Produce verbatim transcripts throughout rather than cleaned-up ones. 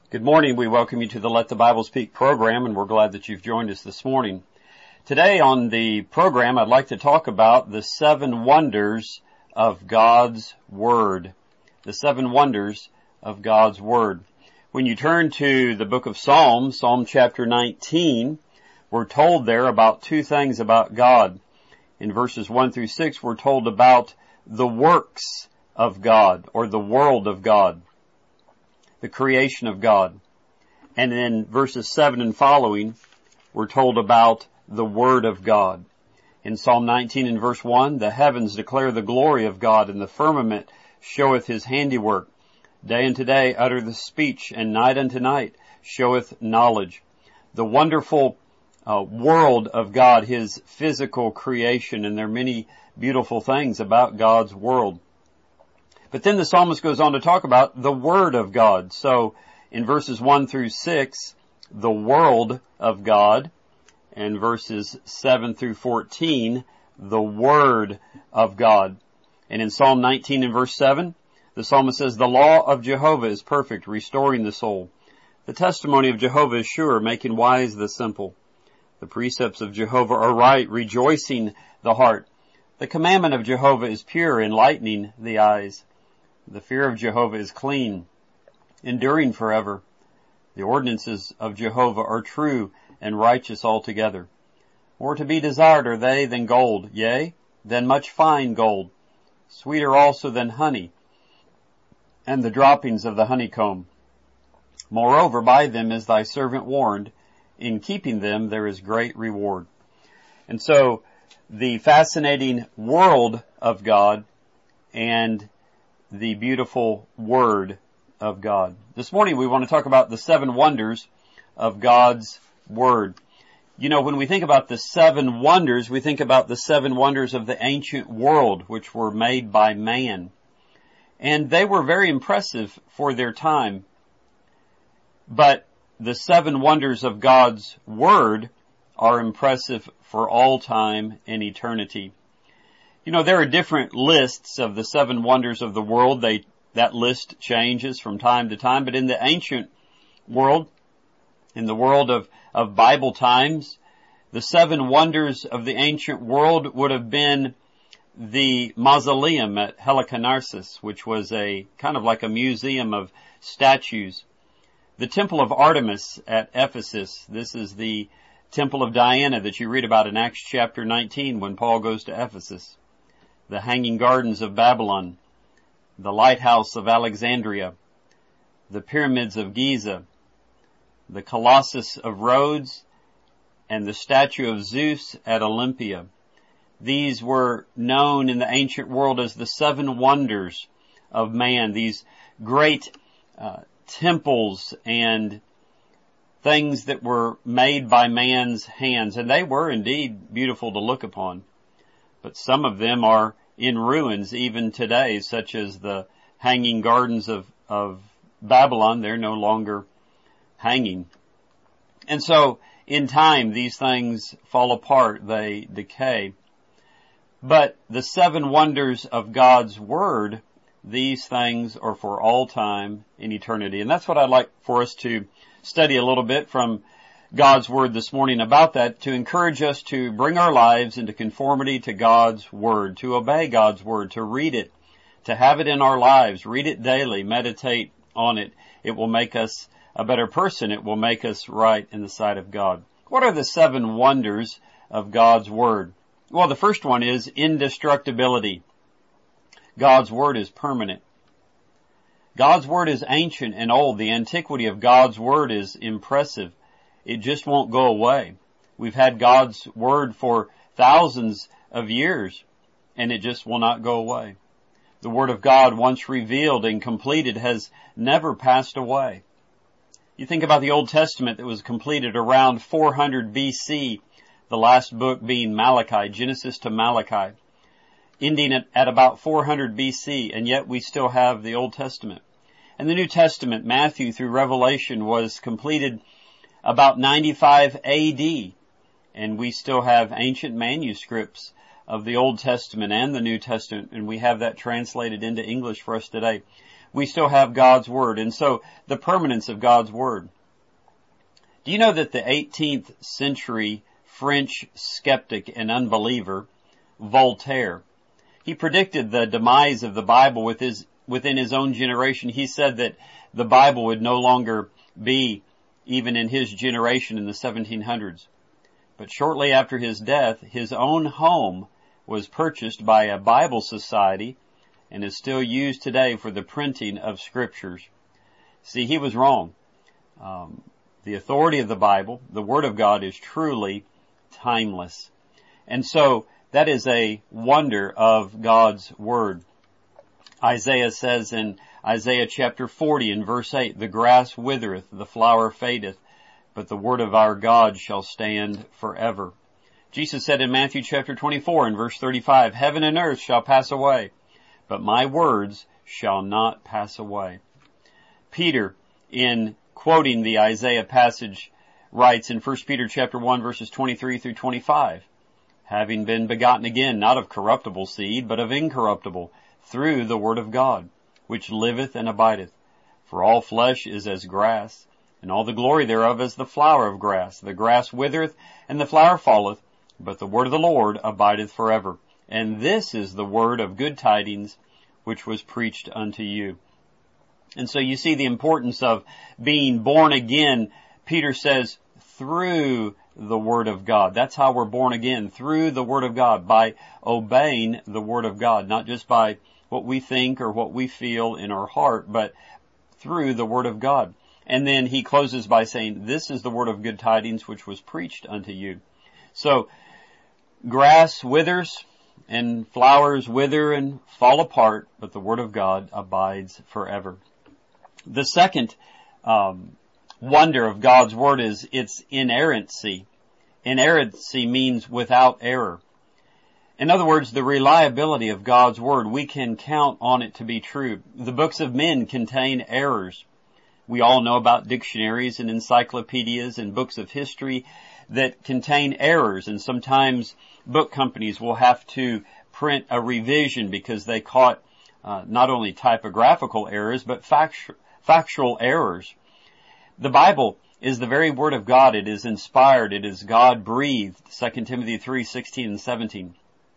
Good morning. We welcome you to the Let the Bible Speak program, and we're glad that you've joined us this morning. Today on the program, I'd like to talk about the seven wonders of God's Word. The seven wonders of God's Word. When you turn to the book of Psalms, Psalm chapter nineteen, we're told there about two things about God. In verses one through six, we're told about the works of God, or the world of God, the creation of God. And in verses seven and following, we're told about the Word of God. In Psalm nineteen and verse one, the heavens declare the glory of God, and the firmament showeth his handiwork. Day unto day uttereth speech, and night unto night showeth knowledge. The wonderful uh, world of God, his physical creation, and there are many beautiful things about God's world. But then the psalmist goes on to talk about the Word of God. So in verses one through six, the world of God, and verses seven through fourteen, the Word of God. And in Psalm nineteen and verse seven, the psalmist says, the law of Jehovah is perfect, restoring the soul. The testimony of Jehovah is sure, making wise the simple. The precepts of Jehovah are right, rejoicing the heart. The commandment of Jehovah is pure, enlightening the eyes. The fear of Jehovah is clean, enduring forever. The ordinances of Jehovah are true and righteous altogether. More to be desired are they than gold, yea, than much fine gold, sweeter also than honey, and the droppings of the honeycomb. Moreover, by them is thy servant warned. In keeping them there is great reward. And so, the fascinating world of God and the beautiful Word of God. This morning we want to talk about the seven wonders of God's Word. You know, when we think about the seven wonders, we think about the seven wonders of the ancient world, which were made by man. And they were very impressive for their time. But the seven wonders of God's Word are impressive for all time and eternity. You know, there are different lists of the seven wonders of the world. They, that list changes from time to time. But in the ancient world, in the world of, of Bible times, the seven wonders of the ancient world would have been the mausoleum at Halicarnassus, which was a kind of like a museum of statues. The temple of Artemis at Ephesus. This is the temple of Diana that you read about in Acts chapter nineteen when Paul goes to Ephesus. The hanging gardens of Babylon, the lighthouse of Alexandria, the pyramids of Giza, the Colossus of Rhodes, and the statue of Zeus at Olympia. These were known in the ancient world as the seven wonders of man, these great uh, temples and things that were made by man's hands, and they were indeed beautiful to look upon. But some of them are in ruins even today, such as the hanging gardens of, of Babylon. They're no longer hanging. And so, in time, these things fall apart. They decay. But the seven wonders of God's Word, these things are for all time in eternity. And that's what I'd like for us to study a little bit from God's Word this morning about that, to encourage us to bring our lives into conformity to God's Word, to obey God's Word, to read it, to have it in our lives, read it daily, meditate on it. It will make us a better person. It will make us right in the sight of God. What are the seven wonders of God's Word? Well, the first one is indestructibility. God's Word is permanent. God's Word is ancient and old. The antiquity of God's Word is impressive. It just won't go away. We've had God's Word for thousands of years, and it just will not go away. The Word of God, once revealed and completed, has never passed away. You think about the Old Testament that was completed around four hundred B C, the last book being Malachi, Genesis to Malachi, ending at, at about four hundred B C, and yet we still have the Old Testament. And the New Testament, Matthew through Revelation, was completed about ninety-five A D, and we still have ancient manuscripts of the Old Testament and the New Testament, and we have that translated into English for us today. we still have God's Word. And so the permanence of God's Word. Do you know that the eighteenth century French skeptic and unbeliever, Voltaire, he predicted the demise of the Bible with his, within his own generation? He said that the Bible would no longer be even in his generation in the seventeen hundreds. But shortly after his death, his own home was purchased by a Bible society and is still used today for the printing of scriptures. See, he was wrong. Um, the authority of the Bible, the Word of God, is truly timeless. And so that is a wonder of God's Word. Isaiah says in Isaiah chapter forty and verse eight, the grass withereth, the flower fadeth, but the word of our God shall stand forever. Jesus said in Matthew chapter twenty-four and verse thirty-five, heaven and earth shall pass away, but my words shall not pass away. Peter, in quoting the Isaiah passage, writes in First Peter chapter one verses twenty-three through twenty-five, having been begotten again, not of corruptible seed, but of incorruptible, through the word of God, which liveth and abideth. For all flesh is as grass, and all the glory thereof as the flower of grass. The grass withereth, and the flower falleth, but the word of the Lord abideth forever. And this is the word of good tidings, which was preached unto you. And so you see the importance of being born again. Peter says, through the Word of God. That's how we're born again, through the Word of God, by obeying the Word of God, not just by what we think or what we feel in our heart, but through the Word of God. And then he closes by saying, this is the word of good tidings which was preached unto you. So, grass withers and flowers wither and fall apart, but the Word of God abides forever. The second um, wonder of God's Word is its inerrancy. Inerrancy means without error. In other words, the reliability of God's Word, we can count on it to be true. The books of men contain errors. We all know about dictionaries and encyclopedias and books of history that contain errors, and sometimes book companies will have to print a revision because they caught uh, not only typographical errors, but factu- factual errors. The Bible is the very Word of God. It is inspired. It is God-breathed, Second Timothy three sixteen and seventeen.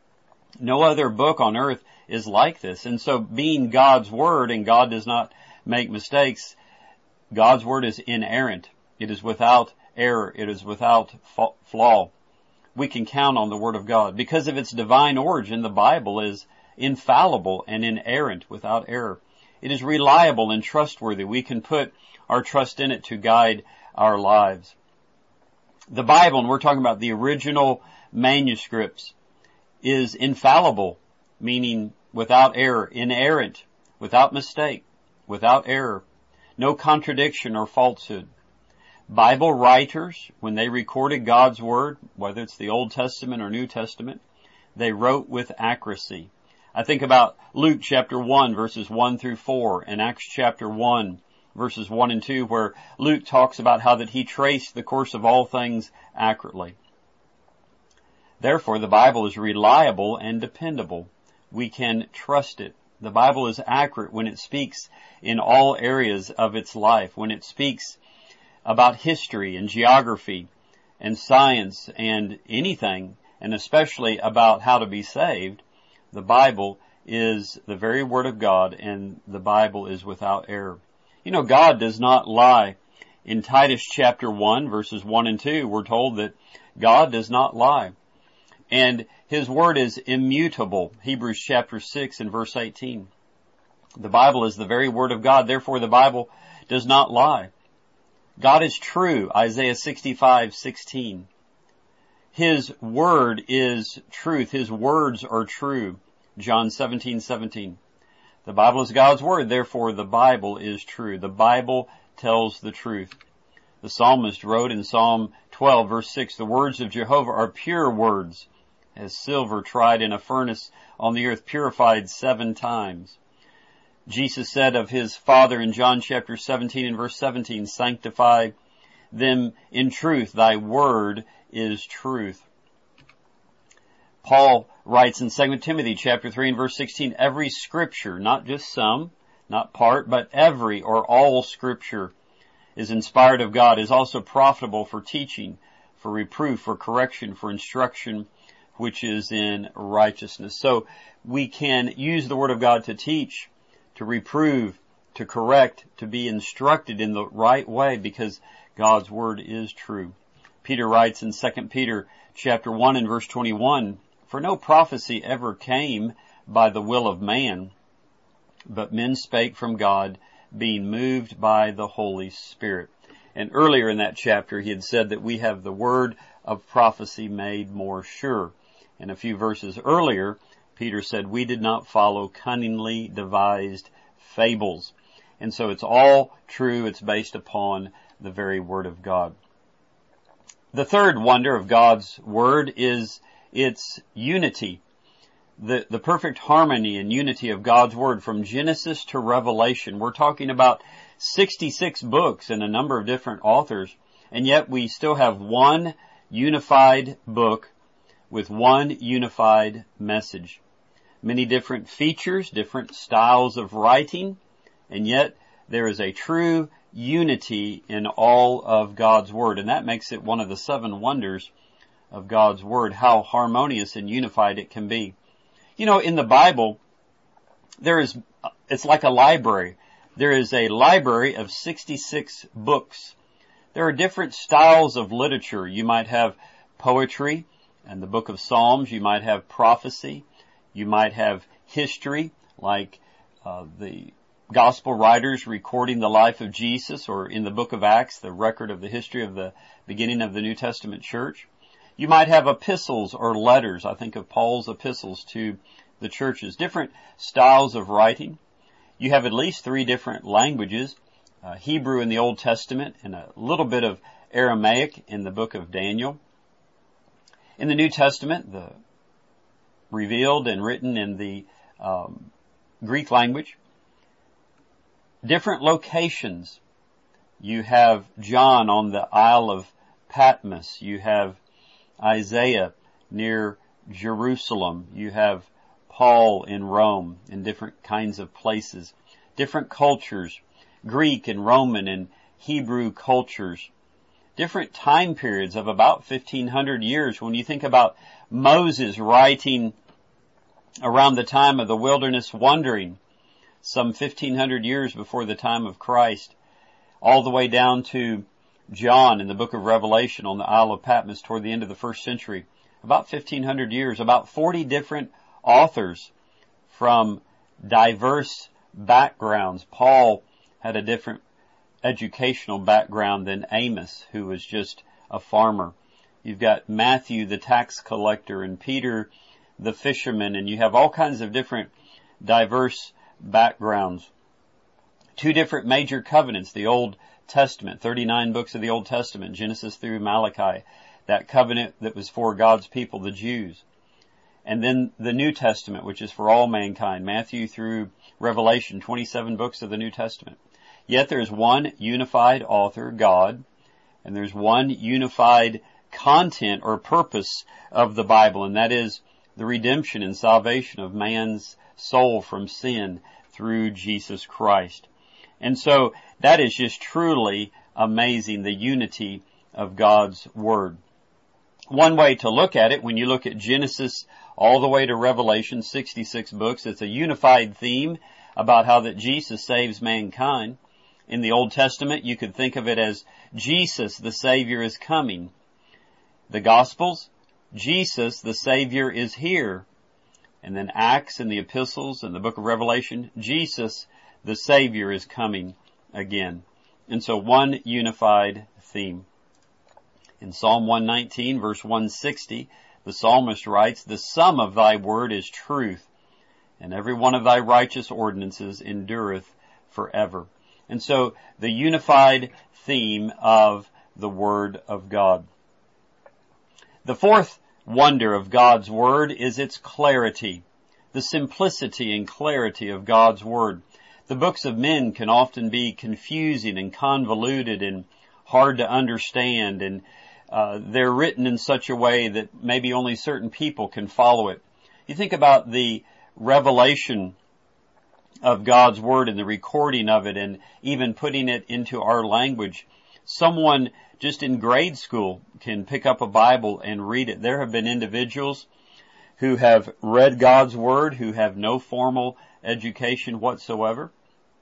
No other book on earth is like this. And so being God's Word, and God does not make mistakes, God's Word is inerrant. It is without error. It is without flaw. We can count on the Word of God. Because of its divine origin, the Bible is infallible and inerrant, without error. It is reliable and trustworthy. We can put our trust in it to guide our lives. The Bible, and we're talking about the original manuscripts, is infallible, meaning without error, inerrant, without mistake, without error, no contradiction or falsehood. Bible writers, when they recorded God's Word, whether it's the Old Testament or New Testament, they wrote with accuracy. I think about Luke chapter one, verses one through four, and Acts chapter one, verses one and two, where Luke talks about how that he traced the course of all things accurately. Therefore, the Bible is reliable and dependable. We can trust it. The Bible is accurate when it speaks in all areas of its life, when it speaks about history and geography and science and anything, and especially about how to be saved. The Bible is the very Word of God, and the Bible is without error. You know, God does not lie. In Titus chapter one, verses one and two, we're told that God does not lie. And His Word is immutable. Hebrews chapter six and verse eighteen. The Bible is the very Word of God. Therefore, the Bible does not lie. God is true. Isaiah sixty-five sixteen. His Word is truth. His words are true. John seventeen seventeen. The Bible is God's Word. Therefore, the Bible is true. The Bible tells the truth. The psalmist wrote in Psalm twelve verse six, the words of Jehovah are pure words, as silver tried in a furnace on the earth, purified seven times. Jesus said of His Father in John chapter seventeen and verse seventeen, sanctify them in truth. Thy word is truth. Paul writes in Second Timothy chapter three and verse sixteen, every scripture, not just some, not part, but every or all Scripture is inspired of God, is also profitable for teaching, for reproof, for correction, for instruction, which is in righteousness. So we can use the Word of God to teach, to reprove, to correct, to be instructed in the right way, because God's Word is true. Peter writes in Second Peter chapter one and verse twenty-one, "For no prophecy ever came by the will of man, but men spake from God, being moved by the Holy Spirit." And earlier in that chapter, he had said that we have the word of prophecy made more sure. And a few verses earlier, Peter said, we did not follow cunningly devised fables. And so it's all true. It's based upon the very Word of God. The third wonder of God's Word is its unity. The, the perfect harmony and unity of God's Word from Genesis to Revelation. We're talking about sixty-six books and a number of different authors, and yet we still have one unified book with one unified message. Many different features, different styles of writing, and yet there is a true unity in all of God's Word, and that makes it one of the seven wonders of God's Word, how harmonious and unified it can be. You know, in the Bible, there is, it's like a library. There is a library of sixty-six books. There are different styles of literature. You might have poetry and the book of Psalms. You might have prophecy. You might have history, like uh, the gospel writers recording the life of Jesus, or in the book of Acts, the record of the history of the beginning of the New Testament church. You might have epistles or letters. I think of Paul's epistles to the churches. Different styles of writing. You have at least three different languages, uh, Hebrew in the Old Testament and a little bit of Aramaic in the book of Daniel. In the New Testament, the revealed and written in the um, Greek language. Different locations. You have John on the Isle of Patmos. You have Isaiah near Jerusalem. You have Paul in Rome, in different kinds of places. Different cultures, Greek and Roman and Hebrew cultures. Different time periods of about fifteen hundred years. When you think about Moses writing around the time of the wilderness wandering, some fifteen hundred years before the time of Christ, all the way down to John in the book of Revelation on the Isle of Patmos toward the end of the first century, about fifteen hundred years, about forty different authors from diverse backgrounds. Paul had a different educational background than Amos, who was just a farmer. You've got Matthew, the tax collector, and Peter, the fisherman, and you have all kinds of different diverse backgrounds. Two different major covenants, the Old Testament, thirty-nine books of the Old Testament, Genesis through Malachi, that covenant that was for God's people, the Jews. And then the New Testament, which is for all mankind, Matthew through Revelation, twenty-seven books of the New Testament. Yet there's one unified author, God, and there's one unified content or purpose of the Bible, and that is the redemption and salvation of man's soul from sin through Jesus Christ. And so that is just truly amazing, the unity of God's Word. One way to look at it, when you look at Genesis all the way to Revelation, sixty-six books, it's a unified theme about how that Jesus saves mankind. In the Old Testament, you could think of it as Jesus, the Savior, is coming. The Gospels, Jesus, the Savior, is here. And then Acts and the epistles and the book of Revelation, Jesus, the Savior, is coming again. And so one unified theme. In Psalm one nineteen, verse one sixty, the psalmist writes, "The sum of thy word is truth, and every one of thy righteous ordinances endureth forever." And so the unified theme of the Word of God. The fourth wonder of God's Word is its clarity, the simplicity and clarity of God's Word. The books of men can often be confusing and convoluted and hard to understand, and uh, they're written in such a way that maybe only certain people can follow it. You think about the revelation of God's Word and the recording of it and even putting it into our language. Someone just in grade school can pick up a Bible and read it. There have been individuals who have read God's Word who have no formal education whatsoever,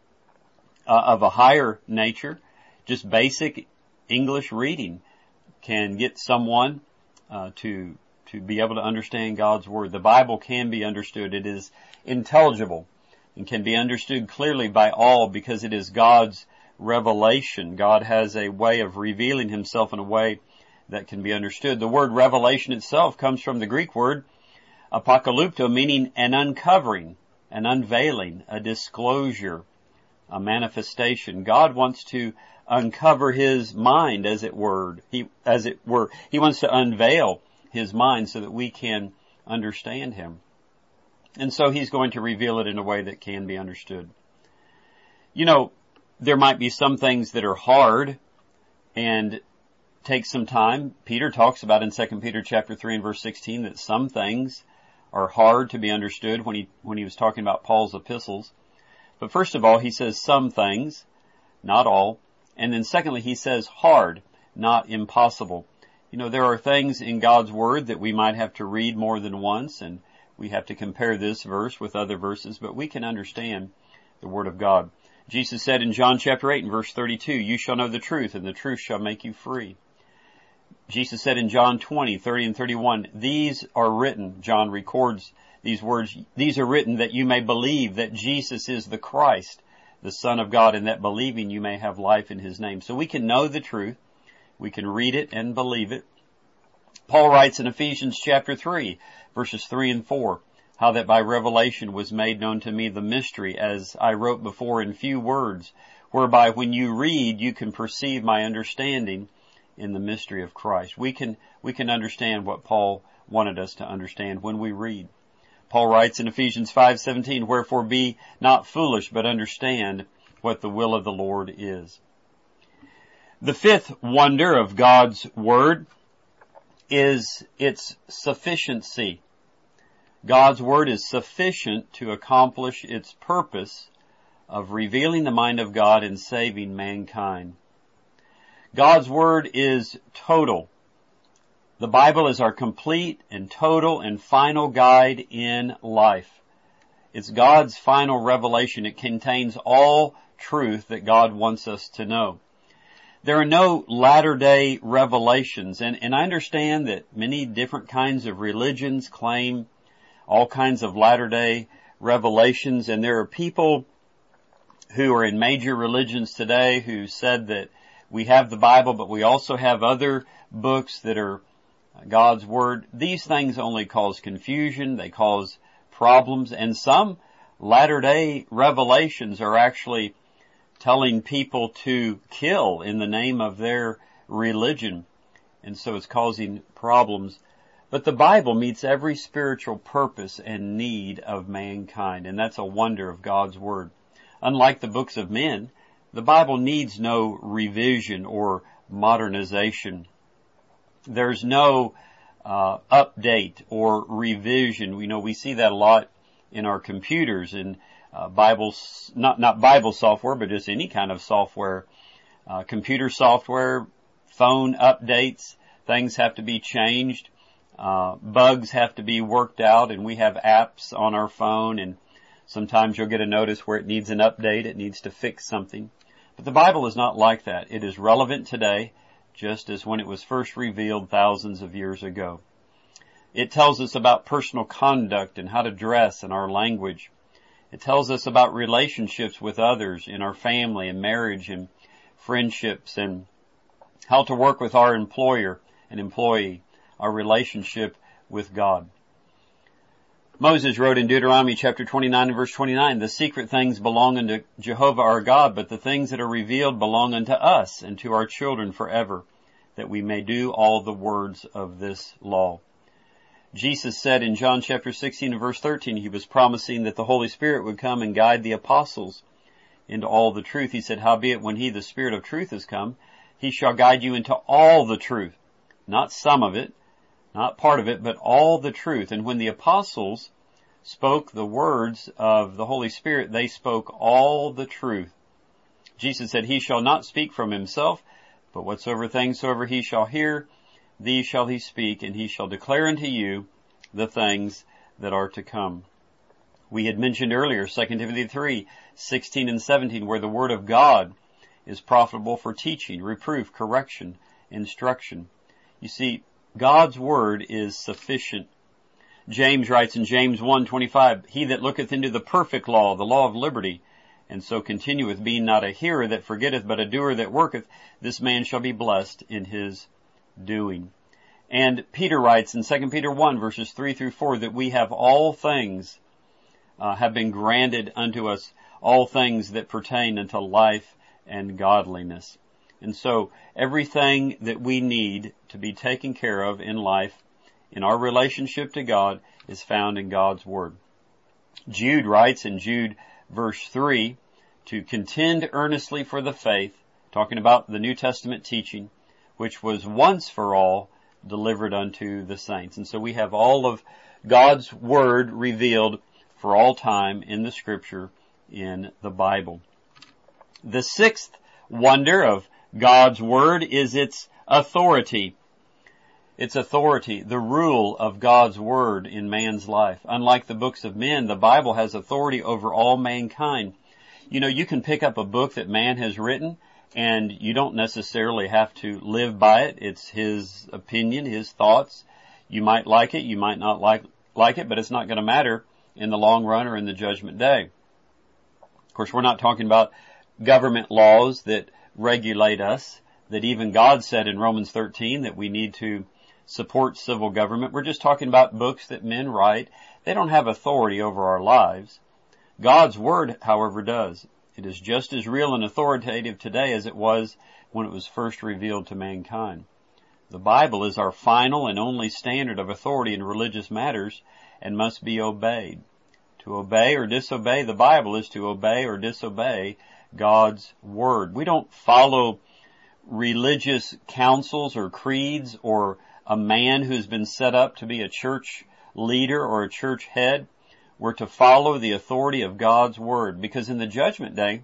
uh, of a higher nature. Just basic English reading can get someone uh, to to be able to understand God's Word. The Bible can be understood. It is intelligible and can be understood clearly by all because it is God's revelation. God has a way of revealing Himself in a way that can be understood. The word revelation itself comes from the Greek word apocalypto, meaning an uncovering, an unveiling, a disclosure, a manifestation. God wants to uncover His mind, as it were. He, as it were, He wants to unveil His mind so that we can understand Him. And so He's going to reveal it in a way that can be understood. You know, there might be some things that are hard and take some time. Peter talks about in Second Peter chapter three and verse sixteen that some things are hard to be understood when he, when he was talking about Paul's epistles. But first of all, he says some things, not all. And then secondly, he says hard, not impossible. You know, there are things in God's Word that we might have to read more than once, and we have to compare this verse with other verses, but we can understand the Word of God. Jesus said in John chapter eight and verse thirty-two, "You shall know the truth, and the truth shall make you free." Jesus said in John twenty, thirty and thirty-one, "These are written," John records these words, "these are written that you may believe that Jesus is the Christ, the Son of God, and that believing you may have life in His name." So we can know the truth. We can read it and believe it. Paul writes in Ephesians chapter three, verses three and four, "How that by revelation was made known to me the mystery, as I wrote before in few words, whereby when you read you can perceive my understanding in the mystery of Christ." We can, we can understand what Paul wanted us to understand when we read. Paul writes in Ephesians five seventeen, "Wherefore be not foolish, but understand what the will of the Lord is." The fifth wonder of God's Word is its sufficiency. God's Word is sufficient to accomplish its purpose of revealing the mind of God and saving mankind. God's Word is total. The Bible is our complete and total and final guide in life. It's God's final revelation. It contains all truth that God wants us to know. There are no latter-day revelations, and, and I understand that many different kinds of religions claim all kinds of latter-day revelations, and there are people who are in major religions today who said that we have the Bible, but we also have other books that are God's Word. These things only cause confusion, they cause problems, and some latter-day revelations are actually telling people to kill in the name of their religion, and so it's causing problems. But the Bible meets every spiritual purpose and need of mankind, and that's a wonder of God's Word. Unlike the books of men, the Bible needs no revision or modernization. There's no uh, update or revision. We know we see that a lot in our computers and uh, Bibles, not not Bible software, but just any kind of software, uh, computer software, phone updates. Things have to be changed. Uh, bugs have to be worked out, and we have apps on our phone, and sometimes you'll get a notice where it needs an update, it needs to fix something. But the Bible is not like that. It is relevant today, just as when it was first revealed thousands of years ago. It tells us about personal conduct and how to dress and our language. It tells us about relationships with others in our family and marriage and friendships, and how to work with our employer and employee, our relationship with God. Moses wrote in Deuteronomy chapter twenty-nine and verse twenty-nine, "The secret things belong unto Jehovah our God, but the things that are revealed belong unto us and to our children forever, that we may do all the words of this law." Jesus said in John chapter sixteen and verse thirteen, he was promising that the Holy Spirit would come and guide the apostles into all the truth. He said, "Howbeit when he, the Spirit of truth, is come, he shall guide you into all the truth." Not some of it, not part of it, but all the truth. And when the apostles spoke the words of the Holy Spirit, they spoke all the truth. Jesus said, He shall not speak from himself, but whatsoever things soever he shall hear, these shall he speak, and he shall declare unto you the things that are to come. We had mentioned earlier, Second Timothy three, sixteen and seventeen, where the Word of God is profitable for teaching, reproof, correction, instruction. You see, God's Word is sufficient. James writes in James one twenty-five, He that looketh into the perfect law, the law of liberty, and so continueth, being not a hearer that forgetteth, but a doer that worketh, this man shall be blessed in his doing. And Peter writes in Second Peter one, verses three through four, that we have all things, uh, have been granted unto us, all things that pertain unto life and godliness. And so everything that we need to be taken care of in life, in our relationship to God, is found in God's Word. Jude writes in Jude verse three, to contend earnestly for the faith, talking about the New Testament teaching, which was once for all delivered unto the saints. And so we have all of God's Word revealed for all time in the Scripture, in the Bible. The sixth wonder of God's Word is its authority. Its authority, the rule of God's Word in man's life. Unlike the books of men, the Bible has authority over all mankind. You know, you can pick up a book that man has written, and you don't necessarily have to live by it. It's his opinion, his thoughts. You might like it, you might not like, like it, but it's not going to matter in the long run or in the judgment day. Of course, we're not talking about government laws that regulate us, that even God said in Romans thirteen that we need to support civil government. We're just talking about books that men write. They don't have authority over our lives. God's Word, however, does. It is just as real and authoritative today as it was when it was first revealed to mankind. The Bible is our final and only standard of authority in religious matters and must be obeyed. To obey or disobey the Bible is to obey or disobey God's Word. We don't follow religious councils or creeds or a man who's been set up to be a church leader or a church head. We're to follow the authority of God's Word, because in the judgment day,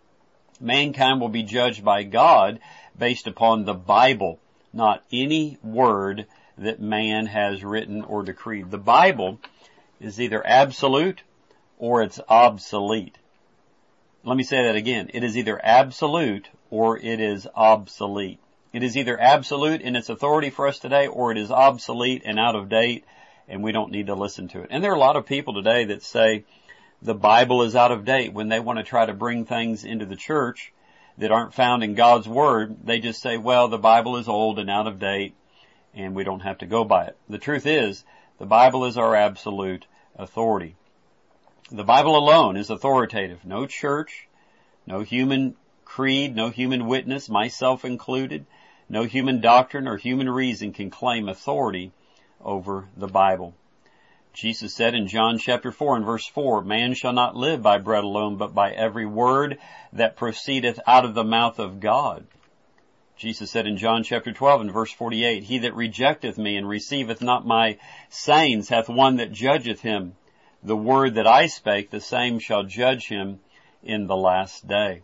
mankind will be judged by God based upon the Bible, not any word that man has written or decreed. The Bible is either absolute or it's obsolete. Let me say that again. It is either absolute or it is obsolete. It is either absolute in its authority for us today, or it is obsolete and out of date, and we don't need to listen to it. And there are a lot of people today that say the Bible is out of date when they want to try to bring things into the church that aren't found in God's Word. They just say, well, the Bible is old and out of date, and we don't have to go by it. The truth is, the Bible is our absolute authority. The Bible alone is authoritative. No church, no human creed, no human witness, myself included, no human doctrine or human reason can claim authority over the Bible. Jesus said in John chapter four and verse four, man shall not live by bread alone, but by every word that proceedeth out of the mouth of God. Jesus said in John chapter twelve and verse forty-eight, he that rejecteth me and receiveth not my sayings hath one that judgeth him. The word that I spake, the same shall judge him in the last day.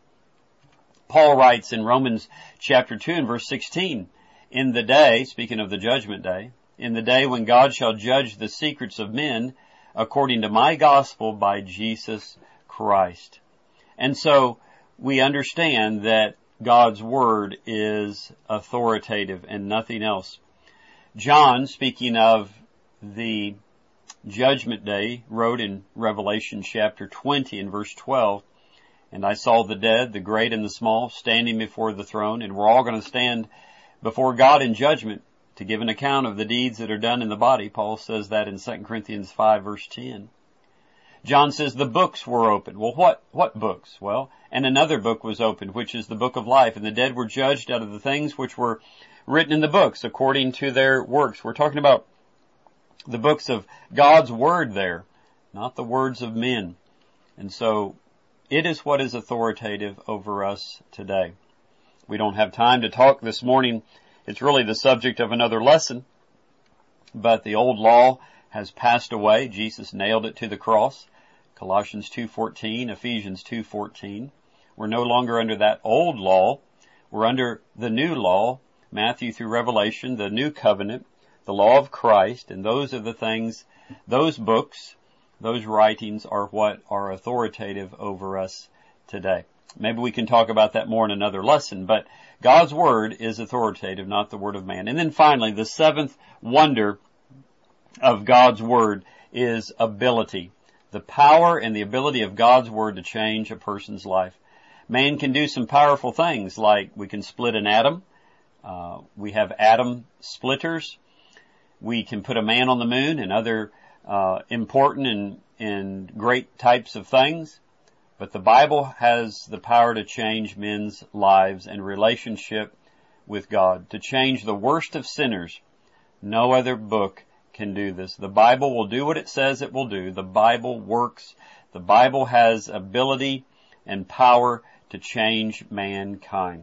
Paul writes in Romans chapter two and verse sixteen, in the day, speaking of the judgment day, in the day when God shall judge the secrets of men according to my gospel by Jesus Christ. And so we understand that God's Word is authoritative and nothing else. John, speaking of the judgment day, wrote in Revelation chapter twenty and verse twelve, and I saw the dead, the great and the small, standing before the throne, and we're all going to stand before God in judgment to give an account of the deeds that are done in the body. Paul says that in Second Corinthians five verse ten. John says the books were opened. Well, what, what books? Well, and another book was opened, which is the book of life, and the dead were judged out of the things which were written in the books according to their works. We're talking about the books of God's Word there, not the words of men. And so it is what is authoritative over us today. We don't have time to talk this morning. It's really the subject of another lesson. But the old law has passed away. Jesus nailed it to the cross. Colossians two fourteen, Ephesians two fourteen. We're no longer under that old law. We're under the new law, Matthew through Revelation, the new covenant, the law of Christ, and those are the things, those books, those writings are what are authoritative over us today. Maybe we can talk about that more in another lesson, but God's Word is authoritative, not the Word of man. And then finally, the seventh wonder of God's Word is ability. The power and the ability of God's Word to change a person's life. Man can do some powerful things, like we can split an atom. Uh, we have atom splitters. We can put a man on the moon and other uh, important and, and great types of things. But the Bible has the power to change men's lives and relationship with God, to change the worst of sinners. No other book can do this. The Bible will do what it says it will do. The Bible works. The Bible has ability and power to change mankind.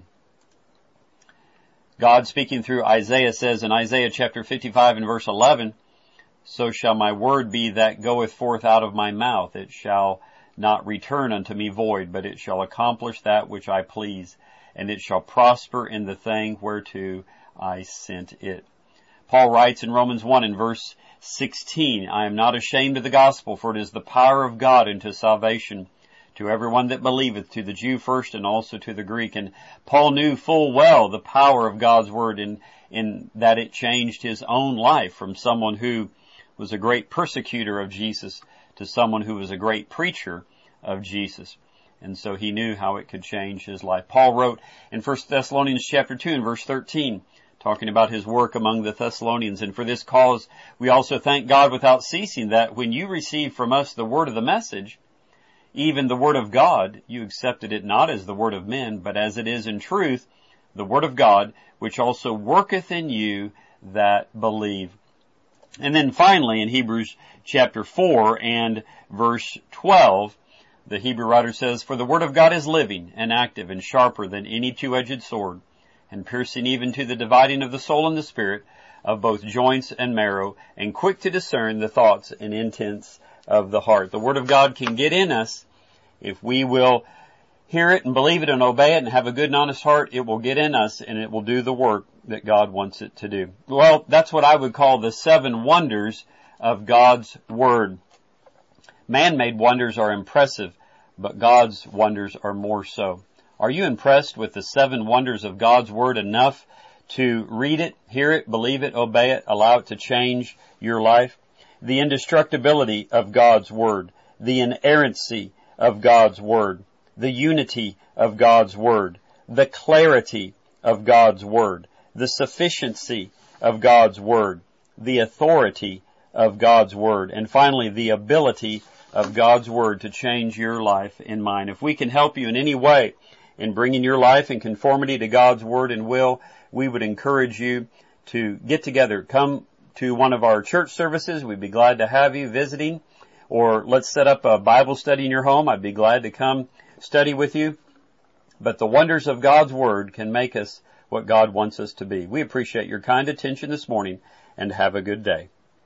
God, speaking through Isaiah, says in Isaiah chapter fifty-five and verse eleven, "So shall my word be that goeth forth out of my mouth. It shall not return unto me void, but it shall accomplish that which I please, and it shall prosper in the thing whereto I sent it." Paul writes in Romans one in verse sixteen, "I am not ashamed of the gospel, for it is the power of God unto salvation to everyone that believeth, to the Jew first and also to the Greek." And Paul knew full well the power of God's Word in, in that it changed his own life from someone who was a great persecutor of Jesus to someone who was a great preacher of Jesus. And so he knew how it could change his life. Paul wrote in First Thessalonians chapter two and verse thirteen, talking about his work among the Thessalonians, "And for this cause we also thank God without ceasing, that when you received from us the word of the message, even the word of God, you accepted it not as the word of men, but as it is in truth, the word of God, which also worketh in you that believe." And then finally in Hebrews chapter four and verse twelve, the Hebrew writer says, "For the word of God is living and active and sharper than any two-edged sword, and piercing even to the dividing of the soul and the spirit, of both joints and marrow, and quick to discern the thoughts and intents of the heart." The Word of God can get in us if we will hear it and believe it and obey it and have a good and honest heart. It will get in us and it will do the work that God wants it to do. Well, that's what I would call the seven wonders of God's Word. Man-made wonders are impressive, but God's wonders are more so. Are you impressed with the seven wonders of God's Word enough to read it, hear it, believe it, obey it, allow it to change your life? The indestructibility of God's Word, the inerrancy of God's Word, the unity of God's Word, the clarity of God's Word, the sufficiency of God's Word, the authority of God's Word, and finally the ability of God's Word to change your life and mine. If we can help you in any way in bringing your life in conformity to God's Word and will, we would encourage you to get together. Come to one of our church services. We'd be glad to have you visiting. Or let's set up a Bible study in your home. I'd be glad to come study with you. But the wonders of God's Word can make us what God wants us to be. We appreciate your kind attention this morning, and have a good day.